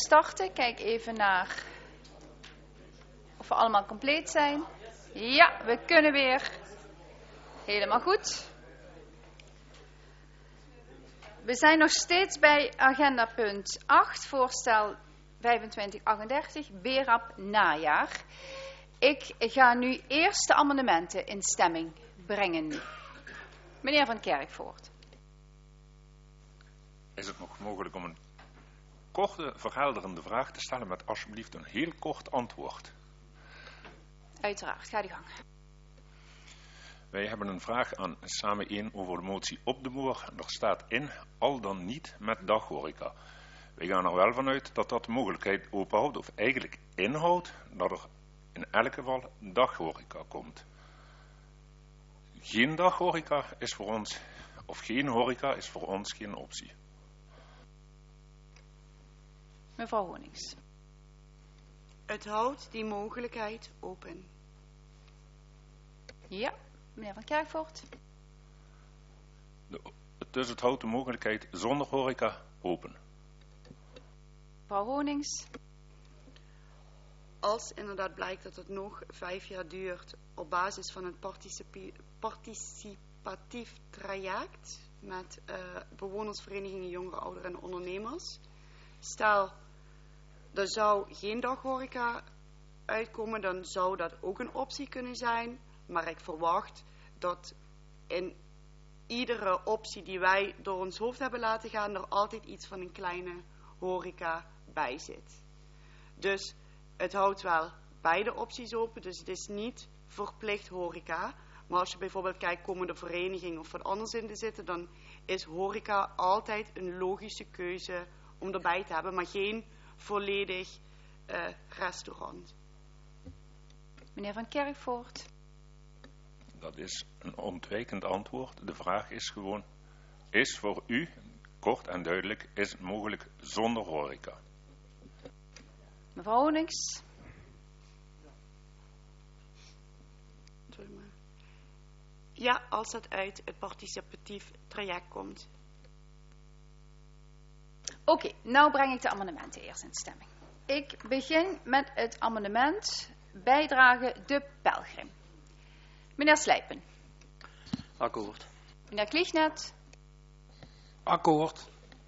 starten. Kijk even naar of we allemaal compleet zijn. Ja, we kunnen weer. Helemaal goed. We zijn nog steeds bij agenda punt 8, voorstel 2538, BERAP najaar. Ik ga nu eerst de amendementen in stemming brengen. Meneer Van Kerkvoort. Is het nog mogelijk om een korte, verhelderende vraag te stellen met alsjeblieft een heel kort antwoord? Uiteraard, ga die gang. Wij hebben een vraag aan Samen 1 over de motie Op de Moer. Er staat in, al dan niet met daghoreca. Wij gaan er wel vanuit dat dat de mogelijkheid openhoudt, of eigenlijk inhoudt, dat er in elk geval daghoreca komt. Geen daghoreca is voor ons, of geen horeca is voor ons geen optie. Mevrouw Honings. Het houdt die mogelijkheid open. Ja, meneer Van Kerkvoort. Dus het houdt de mogelijkheid zonder horeca open. Mevrouw Honings. Als inderdaad blijkt dat het nog 5 jaar duurt op basis van een participatief traject met bewonersverenigingen, jongeren, ouderen en ondernemers. Stel, er zou geen daghoreca uitkomen, dan zou dat ook een optie kunnen zijn. Maar ik verwacht dat in iedere optie die wij door ons hoofd hebben laten gaan, er altijd iets van een kleine horeca bij zit. Dus het houdt wel beide opties open, dus het is niet verplicht horeca. Maar als je bijvoorbeeld kijkt, komen de vereniging of wat anders in te zitten, dan is horeca altijd een logische keuze om erbij te hebben, maar geen volledig restaurant. Meneer Van Kerkvoort. Dat is een ontwijkend antwoord. De vraag is gewoon, is voor u, kort en duidelijk, is het mogelijk zonder horeca? Mevrouw Honings. Ja, als dat uit het participatief traject komt. Oké, nou breng ik de amendementen eerst in stemming. Ik begin met het amendement bijdrage de pelgrim. Meneer Slijpen. Akkoord. Meneer Kliegnet. Akkoord.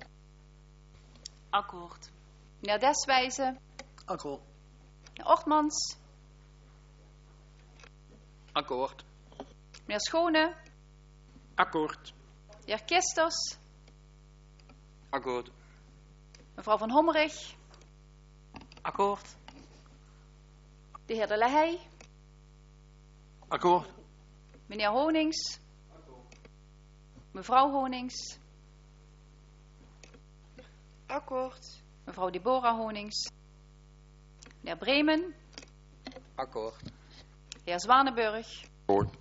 Akkoord. Meneer Deswijze. Akkoord. Meneer Ortmans. Akkoord. Meneer Schone. Akkoord. De heer Kisters. Akkoord. Mevrouw van Hommerig. Akkoord. De heer De Lehey. Akkoord. Meneer Honings. Mevrouw Honings. Akkoord. Mevrouw Deborah Honings. Meneer Bremen. Akkoord. De heer Zwanenburg. Akkoord.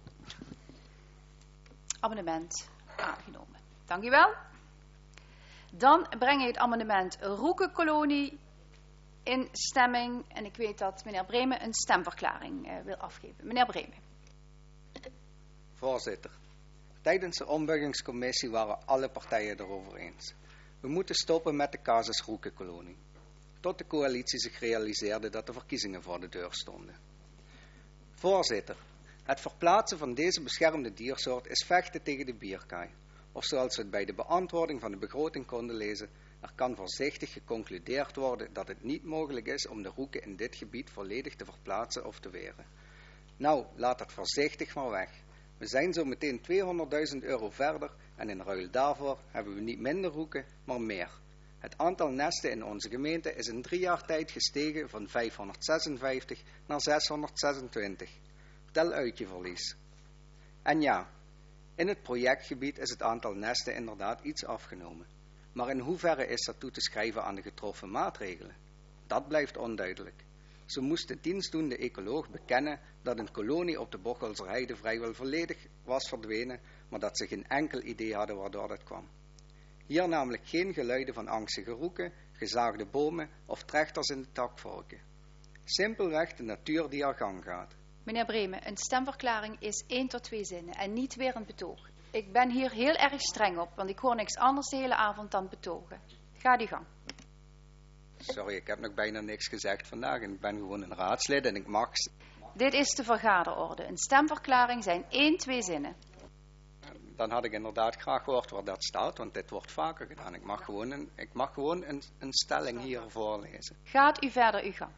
Amendement aangenomen. Dank u wel. Dan breng ik het amendement Roekenkolonie in stemming. En ik weet dat meneer Bremen een stemverklaring wil afgeven. Meneer Bremen. Voorzitter, tijdens de ombuigingscommissie waren alle partijen erover eens. We moeten stoppen met de casus Roekenkolonie. Tot de coalitie zich realiseerde dat de verkiezingen voor de deur stonden. Voorzitter, het verplaatsen van deze beschermde diersoort is vechten tegen de bierkaai. Of zoals we het bij de beantwoording van de begroting konden lezen, er kan voorzichtig geconcludeerd worden dat het niet mogelijk is om de roeken in dit gebied volledig te verplaatsen of te weren. Nou, laat het voorzichtig maar weg. We zijn zo meteen €200.000 verder en in ruil daarvoor hebben we niet minder roeken, maar meer. Het aantal nesten in onze gemeente is in 3 jaar tijd gestegen van 556 naar 626. Tel uit je verlies. En ja, in het projectgebied is het aantal nesten inderdaad iets afgenomen. Maar in hoeverre is dat toe te schrijven aan de getroffen maatregelen? Dat blijft onduidelijk. Zo moest de dienstdoende ecoloog bekennen dat een kolonie op de Bochelserheide vrijwel volledig was verdwenen, maar dat ze geen enkel idee hadden waardoor dat kwam. Hier namelijk geen geluiden van angstige roeken, gezaagde bomen of trechters in de takvorken. Simpelweg de natuur die haar gang gaat. Meneer Bremen, een stemverklaring is 1 tot 2 zinnen en niet weer een betoog. Ik ben hier heel erg streng op, want ik hoor niks anders de hele avond dan betogen. Ga die gang. Sorry, ik heb nog bijna niks gezegd vandaag. En ik ben gewoon een raadslid en ik mag... Dit is de vergaderorde. Een stemverklaring zijn 1, 2 zinnen. Dan had ik inderdaad graag gehoord waar dat staat, want dit wordt vaker gedaan. Ik mag gewoon een stelling hier voorlezen. Gaat u verder uw gang.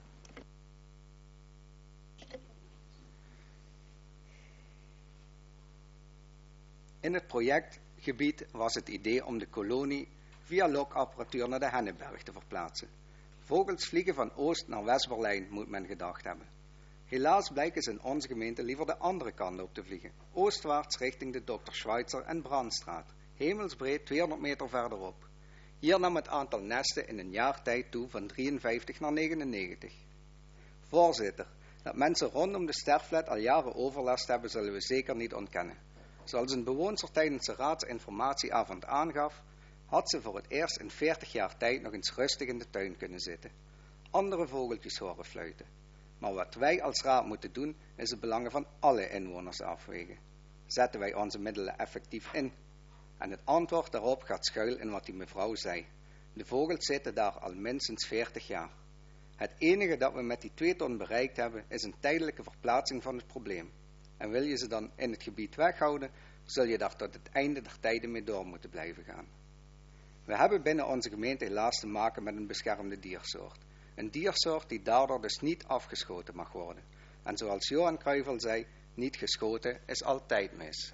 In het projectgebied was het idee om de kolonie via lokapparatuur naar de Henneberg te verplaatsen. Vogels vliegen van Oost naar West-Berlijn, moet men gedacht hebben. Helaas blijken ze in onze gemeente liever de andere kant op te vliegen. Oostwaarts richting de Dr. Schweitzer en Brandstraat. Hemelsbreed 200 meter verderop. Hier nam het aantal nesten in een jaar tijd toe van 53 naar 99. Voorzitter, dat mensen rondom de sterflet al jaren overlast hebben, zullen we zeker niet ontkennen. Zoals een bewoonster tijdens de raadsinformatieavond aangaf, had ze voor het eerst in 40 jaar tijd nog eens rustig in de tuin kunnen zitten. Andere vogeltjes horen fluiten. Maar wat wij als raad moeten doen, is de belangen van alle inwoners afwegen. Zetten wij onze middelen effectief in? En het antwoord daarop gaat schuil in wat die mevrouw zei. De vogels zitten daar al minstens 40 jaar. Het enige dat we met die 2 ton bereikt hebben, is een tijdelijke verplaatsing van het probleem. En wil je ze dan in het gebied weghouden, zul je daar tot het einde der tijden mee door moeten blijven gaan. We hebben binnen onze gemeente helaas te maken met een beschermde diersoort. Een diersoort die daardoor dus niet afgeschoten mag worden. En zoals Johan Cruijff al zei, niet geschoten is altijd mis.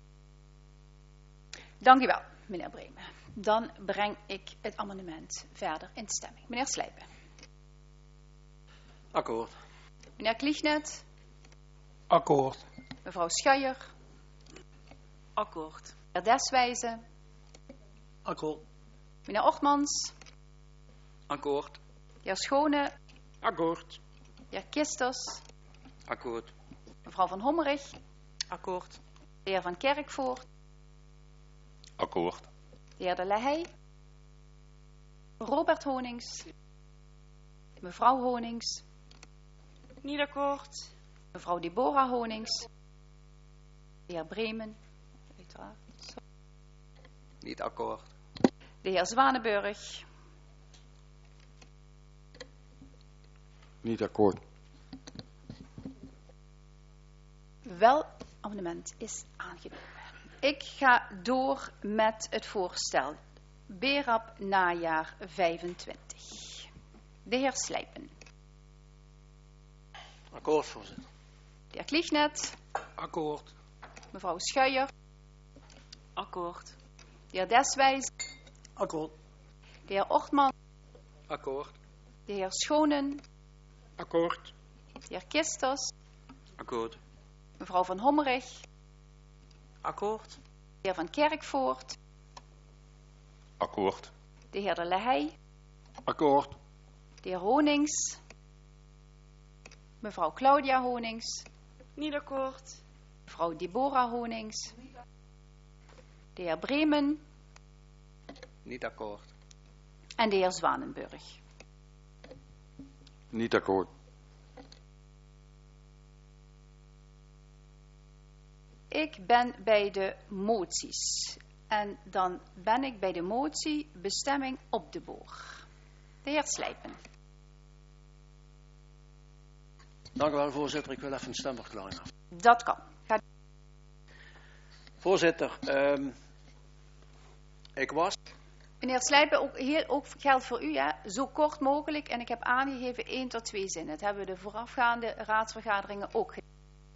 Dank u wel, meneer Bremen. Dan breng ik het amendement verder in stemming. Meneer Slijpen. Akkoord. Meneer Kliegnet. Akkoord. Mevrouw Schuijer. Akkoord. Meneer Deswijze. Akkoord. Meneer Ortmans. Akkoord. De heer Schone. Akkoord. De heer Kisters. Akkoord. Mevrouw van Hommerig. Akkoord. De heer Van Kerkvoort. Akkoord. De heer De Lehey. Robert Honings. Mevrouw Honings. Niet akkoord. Mevrouw Deborah Honings. De heer Bremen. Uiteraard. Niet akkoord. De heer Zwanenburg. Niet akkoord. Wel, amendement is aangenomen. Ik ga door met het voorstel. BERAP najaar 25. De heer Slijpen. Akkoord, voorzitter. De heer Kliegnet. Akkoord. Mevrouw Schuijer. Akkoord. De heer Deswijs. Akkoord. De heer Ortman. Akkoord. De heer Schonen. Akkoord. De heer Kisters. Akkoord. Mevrouw van Hommerig. Akkoord. De heer Van Kerkvoort. Akkoord. De heer De Lehey. Akkoord. De heer Honings. Mevrouw Claudia Honings. Niet akkoord. Mevrouw Deborah Honings. De heer Bremen. Niet akkoord. En de heer Zwanenburg. Niet akkoord. Ik ben bij de moties. En dan ben ik bij de motie bestemming op de boor. De heer Slijpen. Dank u wel, voorzitter. Ik wil even een stemverklaring af. Dat kan. Ga... Voorzitter, ik was... Meneer Slijpen, ook geldt voor u, hè, zo kort mogelijk. En ik heb aangegeven 1 tot 2 zinnen. Dat hebben we de voorafgaande raadsvergaderingen ook gedaan.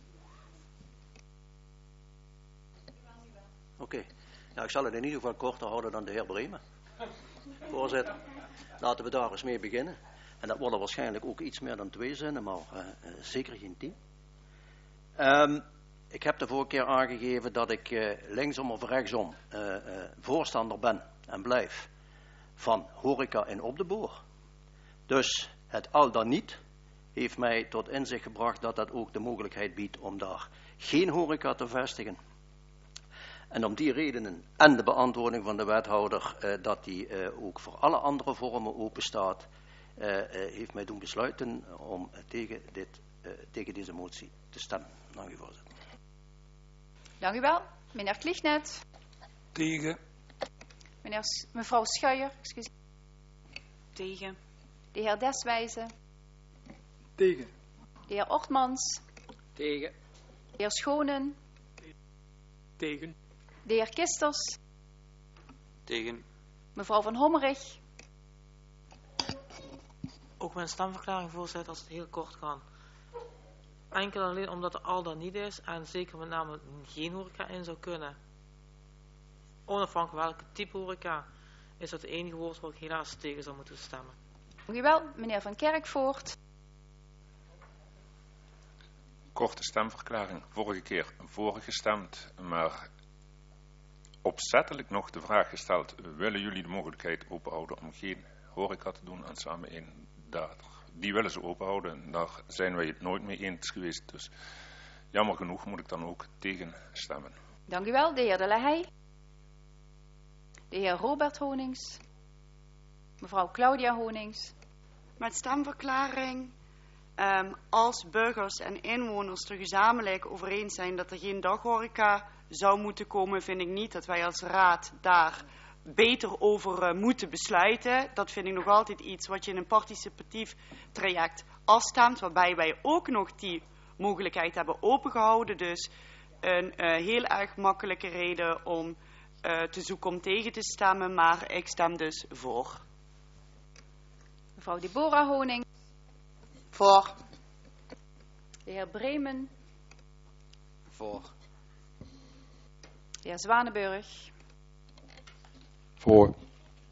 Oké. Nou, ik zal het in ieder geval korter houden dan de heer Bremen. Voorzitter, laten we daar eens mee beginnen. En dat worden waarschijnlijk ook iets meer dan 2 zinnen, maar zeker geen 10. Ik heb de vorige keer aangegeven dat ik linksom of rechtsom voorstander ben en blijf van horeca in Op de Boor. Dus het al dan niet heeft mij tot inzicht gebracht dat dat ook de mogelijkheid biedt om daar geen horeca te vestigen. En om die redenen en de beantwoording van de wethouder dat die ook voor alle andere vormen open staat, heeft mij doen besluiten om tegen deze motie te stemmen. Dank u, voorzitter. Dank u wel. Meneer Kliegnet. Tegen. Mevrouw Schuijer. Excuseer. Tegen. De heer Deswijze. Tegen. De heer Ortmans. Tegen. De heer Schonen. Tegen. De heer Kisters. Tegen. Mevrouw van Hommerig. Ook mijn stemverklaring, voorzitter, als het heel kort kan. Enkel alleen omdat er al dan niet is en zeker met name geen horeca in zou kunnen. Onafhankelijk welke type horeca is dat het enige woord waar ik helaas tegen zou moeten stemmen. Dank u wel, meneer Van Kerkvoort. Korte stemverklaring. Vorige keer voor gestemd, maar opzettelijk nog de vraag gesteld. Willen jullie de mogelijkheid openhouden om geen horeca te doen aan Samen 1? Die willen ze openhouden. Daar zijn wij het nooit mee eens geweest. Dus jammer genoeg moet ik dan ook tegen stemmen. Dank u wel, de heer De Lahey. De heer Robert Honings. Mevrouw Claudia Honings. Met stemverklaring. Als burgers en inwoners er gezamenlijk over eens zijn dat er geen daghoreca zou moeten komen, vind ik niet dat wij als raad daar beter over moeten besluiten. Dat vind ik nog altijd iets wat je in een participatief traject afstemt, waarbij wij ook nog die mogelijkheid hebben opengehouden. Dus een heel erg makkelijke reden om te zoeken om tegen te stemmen, maar ik stem dus voor. Mevrouw Deborah Honing. Voor. De heer Bremen. Voor. De heer Zwanenburg. Voor.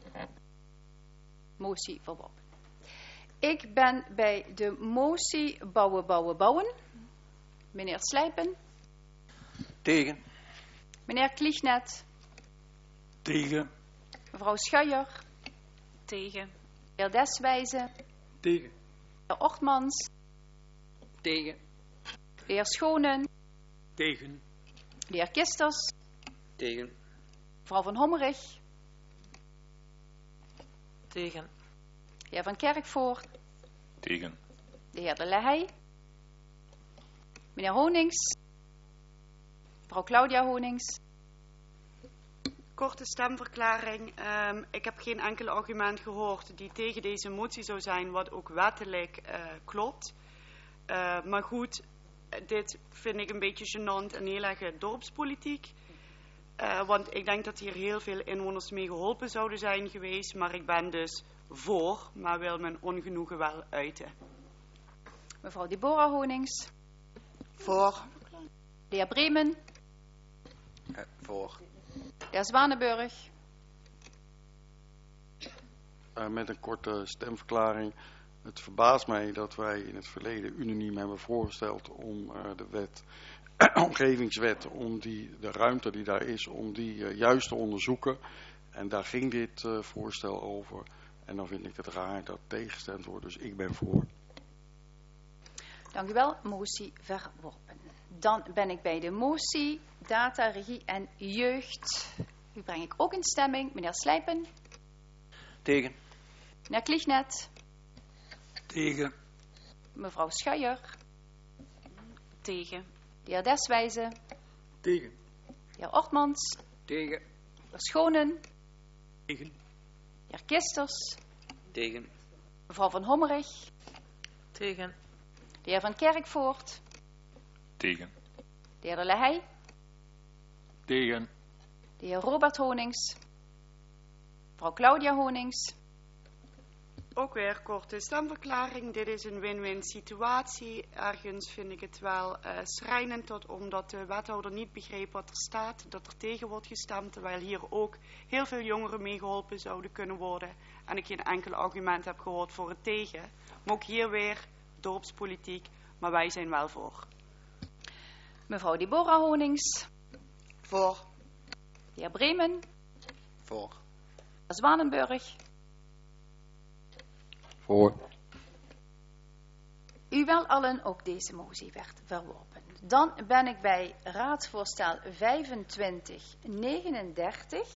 Motie verworpen. Ik ben bij de motie bouwen. Meneer Slijpen. Tegen. Meneer Kliegnet. Tegen. Mevrouw Schuijer. Tegen. De heer Deswijze. Tegen. De heer Ortmans. Tegen. De heer Schonen. Tegen. De heer Kisters. Tegen. Mevrouw van Hommerig. Tegen. De heer Van Kerkvoort. Tegen. De heer De Lahey. Meneer Honings. Mevrouw Claudia Honings. Korte stemverklaring. Ik heb geen enkel argument gehoord die tegen deze motie zou zijn, wat ook wettelijk klopt. Maar goed, dit vind ik een beetje gênant en heel erg dorpspolitiek. Want ik denk dat hier heel veel inwoners mee geholpen zouden zijn geweest. Maar ik ben dus voor, maar wil mijn ongenoegen wel uiten. Mevrouw Deborah Honings. Voor. De heer Bremen. Voor. De heer Zwanenburg. Met een korte stemverklaring. Het verbaast mij dat wij in het verleden unaniem hebben voorgesteld om de omgevingswet, om de ruimte die daar is, om die juist te onderzoeken. En daar ging dit voorstel over. En dan vind ik het raar dat tegengestemd wordt. Dus ik ben voor. Dank u wel. Motie verworpen. Dan ben ik bij de motie data, regie en jeugd. U breng ik ook in stemming. Meneer Slijpen. Tegen. Meneer Kliegnet. Tegen. Mevrouw Schuijer. Tegen. De heer Deswijze. Tegen. De heer Ortmans. Tegen. De heer Schonen. Tegen. De heer Kisters. Tegen. Mevrouw van Hommerig. Tegen. De heer Van Kerkvoort. Tegen. De heer De Lahey. Tegen. De heer Robert Honings. Mevrouw Claudia Honings. Ook weer korte stemverklaring. Dit is een win-win situatie. Ergens vind ik het wel schrijnend tot omdat de wethouder niet begreep wat er staat. Dat er tegen wordt gestemd. Terwijl hier ook heel veel jongeren meegeholpen zouden kunnen worden. En ik geen enkel argument heb gehoord voor het tegen. Maar ook hier weer dorpspolitiek. Maar wij zijn wel voor. Mevrouw Deborah Honings. Voor. De heer Bremen. Voor. De heer Zwanenburg. Voor. U wel allen, ook deze motie werd verworpen. Dan ben ik bij raadsvoorstel 2539.